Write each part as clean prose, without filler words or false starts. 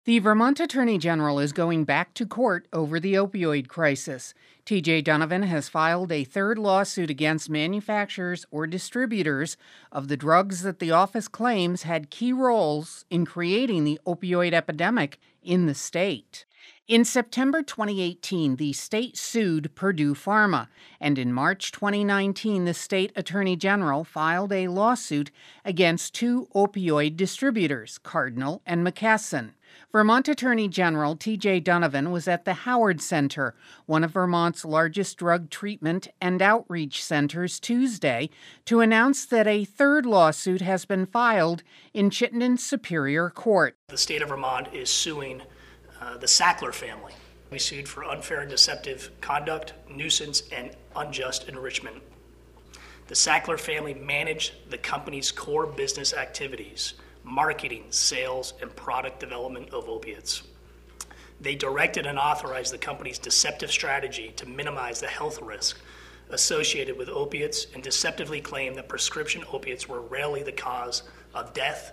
The Vermont Attorney General is going back to court over the opioid crisis. TJ Donovan has filed a third lawsuit against manufacturers or distributors of the drugs that the office claims had key roles in creating the opioid epidemic in the state. In September 2018, the state sued Purdue Pharma, and in March 2019, the state attorney general filed a lawsuit against two opioid distributors, Cardinal and McKesson. Vermont Attorney General T.J. Donovan was at the Howard Center, one of Vermont's largest drug treatment and outreach centers, Tuesday, to announce that a third lawsuit has been filed in Chittenden Superior Court. The state of Vermont is suing the Sackler family. We sued for unfair and deceptive conduct, nuisance, and unjust enrichment. The Sackler family managed the company's core business activities: marketing, sales, and product development of opiates. They directed and authorized the company's deceptive strategy to minimize the health risk associated with opiates and deceptively claimed that prescription opiates were rarely the cause of death,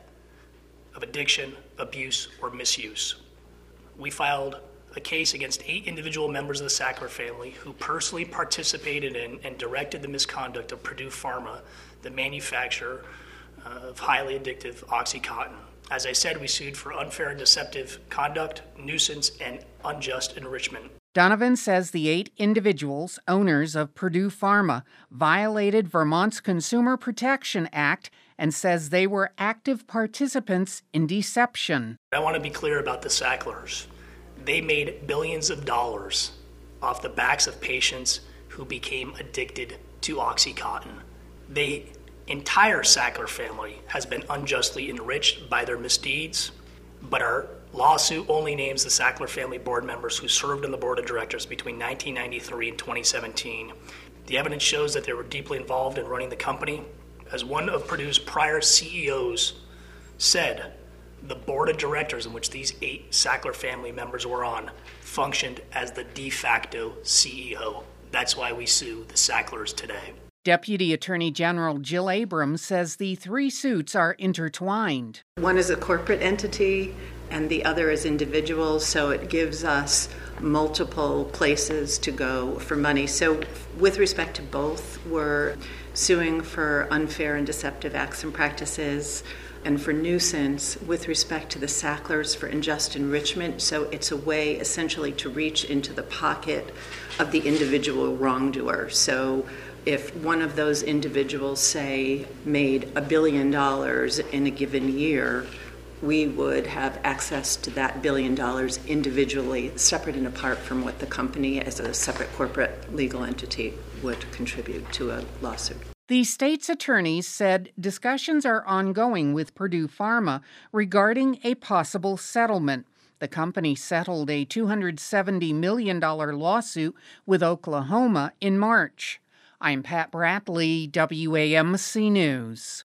of addiction, abuse, or misuse. We filed a case against 8 individual members of the Sackler family who personally participated in and directed the misconduct of Purdue Pharma, the manufacturer of highly addictive OxyContin. As I said, we sued for unfair and deceptive conduct, nuisance, and unjust enrichment. Donovan says the 8 individuals, owners of Purdue Pharma, violated Vermont's Consumer Protection Act and says they were active participants in deception. I want to be clear about the Sacklers. They made billions of dollars off the backs of patients who became addicted to OxyContin. The entire Sackler family has been unjustly enriched by their misdeeds, but our lawsuit only names the Sackler family board members who served on the board of directors between 1993 and 2017. The evidence shows that they were deeply involved in running the company. As one of Purdue's prior CEOs said, the board of directors in which these 8 Sackler family members were on functioned as the de facto CEO. That's why we sue the Sacklers today. Deputy Attorney General Jill Abrams says the 3 suits are intertwined. One is a corporate entity and the other is individuals, so it gives us multiple places to go for money. So with respect to both, we're suing for unfair and deceptive acts and practices, and for nuisance with respect to the Sacklers for unjust enrichment. So it's a way essentially to reach into the pocket of the individual wrongdoer. So if one of those individuals, say, made $1 billion in a given year, we would have access to that $1 billion individually, separate and apart from what the company as a separate corporate legal entity would contribute to a lawsuit. The state's attorneys said discussions are ongoing with Purdue Pharma regarding a possible settlement. The company settled a $270 million lawsuit with Oklahoma in March. I'm Pat Bradley, WAMC News.